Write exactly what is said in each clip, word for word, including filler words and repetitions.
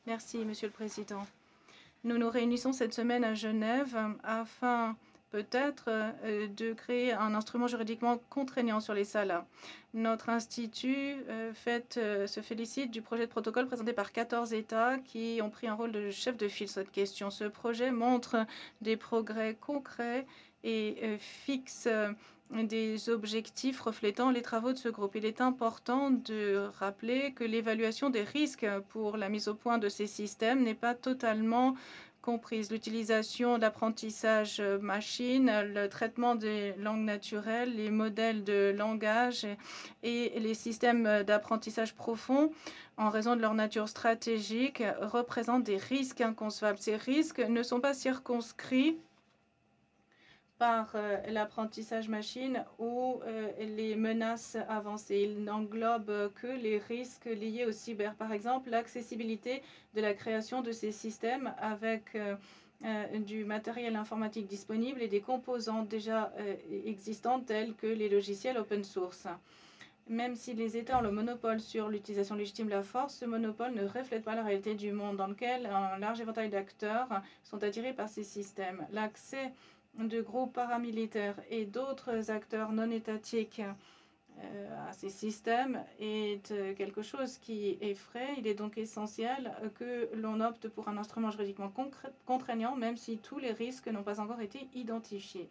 Merci, Monsieur le Président. Nous nous réunissons cette semaine à Genève afin peut-être euh, de créer un instrument juridiquement contraignant sur les salas. Notre institut euh, fait, euh, se félicite du projet de protocole présenté par quatorze États qui ont pris un rôle de chef de file sur cette question. Ce projet montre des progrès concrets et euh, fixe euh, des objectifs reflétant les travaux de ce groupe. Il est important de rappeler que l'évaluation des risques pour la mise au point de ces systèmes n'est pas totalement comprise. L'utilisation de l'apprentissage machine, le traitement des langues naturelles, les modèles de langage et les systèmes d'apprentissage profond, en raison de leur nature stratégique, représentent des risques inconcevables. Ces risques ne sont pas circonscrits par euh, l'apprentissage machine ou euh, les menaces avancées. Il n'englobe que les risques liés au cyber. Par exemple, l'accessibilité de la création de ces systèmes avec euh, euh, du matériel informatique disponible et des composants déjà euh, existants tels que les logiciels open source. Même si les États ont le monopole sur l'utilisation légitime de la force, ce monopole ne reflète pas la réalité du monde dans lequel un large éventail d'acteurs sont attirés par ces systèmes. L'accès de groupes paramilitaires et d'autres acteurs non étatiques euh, à ces systèmes est euh, quelque chose qui effraie. Il est donc essentiel que l'on opte pour un instrument juridiquement contraignant, même si tous les risques n'ont pas encore été identifiés.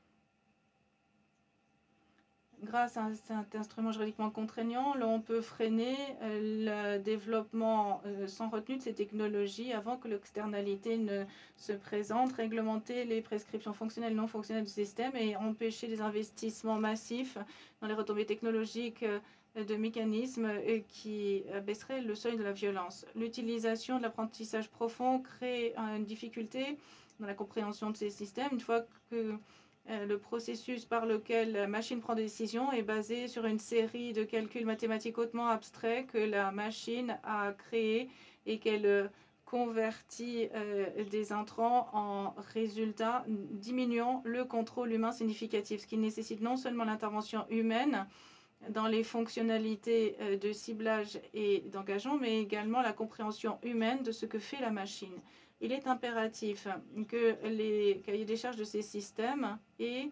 Grâce à cet instrument juridiquement contraignant, l'on peut freiner le développement sans retenue de ces technologies avant que l'externalité ne se présente, réglementer les prescriptions fonctionnelles et non fonctionnelles du système et empêcher des investissements massifs dans les retombées technologiques de mécanismes qui baisseraient le seuil de la violence. L'utilisation de l'apprentissage profond crée une difficulté dans la compréhension de ces systèmes. Une fois que le processus par lequel la machine prend des décisions est basé sur une série de calculs mathématiques hautement abstraits que la machine a créés et qu'elle convertit euh, des intrants en résultats, diminuant le contrôle humain significatif, ce qui nécessite non seulement l'intervention humaine dans les fonctionnalités euh, de ciblage et d'engagement, mais également la compréhension humaine de ce que fait la machine. Il est impératif que les cahiers des charges de ces systèmes aient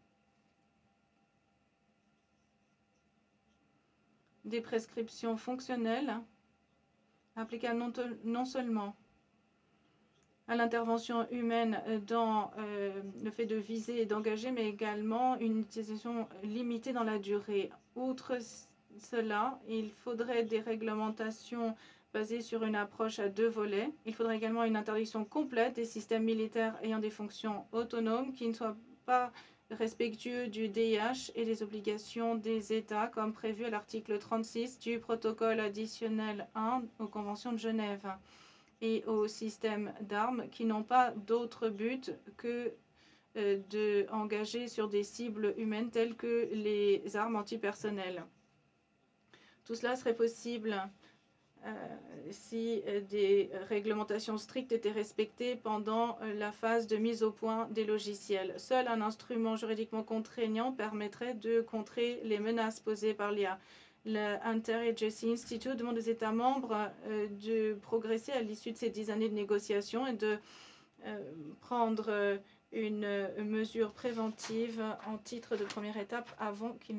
des prescriptions fonctionnelles applicables non, non seulement à l'intervention humaine dans euh, le fait de viser et d'engager, mais également une utilisation limitée dans la durée. Outre cela, il faudrait des réglementations basées sur une approche à deux volets. Il faudrait également une interdiction complète des systèmes militaires ayant des fonctions autonomes qui ne soient pas respectueux du D I H et des obligations des États, comme prévu à l'article trente-six du protocole additionnel un aux conventions de Genève, et aux systèmes d'armes qui n'ont pas d'autre but que euh, d'engager sur des cibles humaines telles que les armes antipersonnelles. Tout cela serait possible euh, si des réglementations strictes étaient respectées pendant la phase de mise au point des logiciels. Seul un instrument juridiquement contraignant permettrait de contrer les menaces posées par l'I A. Le Inter-Agency Institute demande aux États membres euh, de progresser à l'issue de ces dix années de négociations et de euh, prendre une mesure préventive en titre de première étape avant qu'il